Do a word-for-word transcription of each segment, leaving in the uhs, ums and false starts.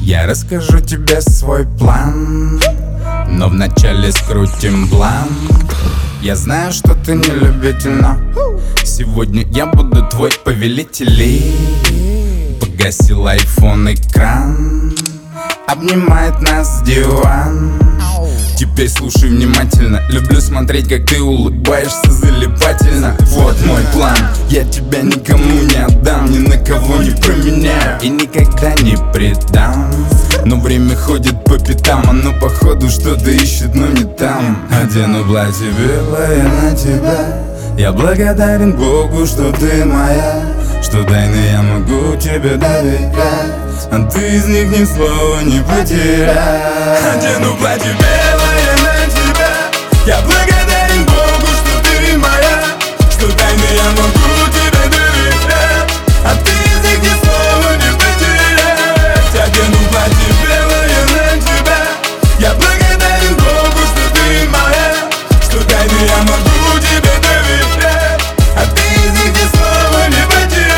Я расскажу тебе свой план, но вначале скрутим бланк. Я знаю, что ты не любитель, но сегодня я буду твой повелитель. Погасил айфон экран, обнимает нас диван. Теперь слушай внимательно. Люблю смотреть, как ты улыбаешься залипательно. Вот мой план, я тебя никому не отдам, ни на кого не променяю и никогда не предам. Но время ходит по пятам, оно походу что-то ищет, но не там. Одену платье белое на тебя. Я благодарен Богу, что ты моя, что тайны я могу тебе доверять, а ты из них ни слова не потеряй. Одену платье белое на тебя. Я благодарен Богу, что ты моя, что тайны я могу тебе доверять, а ты из них ни слова не потерять. Одену платье белое на тебя. Я благодарен Богу, что ты моя, что тайны я могу тебе доверять, а ты из них ни слова не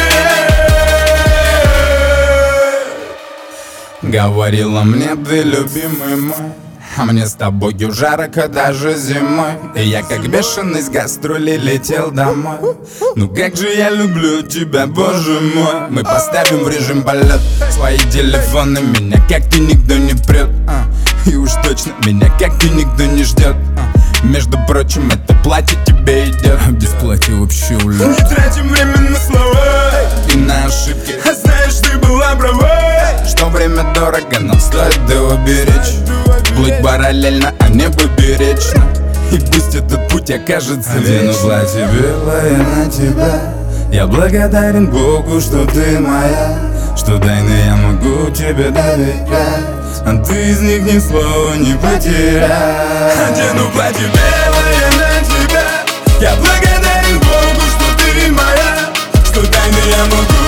потерять. Говорила мне, ты любимый мой, а мне с тобою жарко даже зимой. И я как бешеный с гастролей летел домой. Ну как же я люблю тебя, боже мой. Мы поставим в режим полет свои телефоны. Меня как-то никто не прет, а. И уж точно меня как-то никто не ждет, а. Между прочим, это платье тебе идет. Без платья вообще улет. Не тратим время на слова и на ошибки. А знаешь, ты была права, что время дорого, нам стоит его беречь. Плыть параллельно, а не поперечно. И пусть этот путь окажется вечным. Одену платье белое на тебя. Я благодарен Богу, что ты моя, что тайны я могу тебе доверять, а ты из них ни слова не потеряй. Одену платье белое на тебя. Я благодарен Богу, что ты моя, что тайны я могу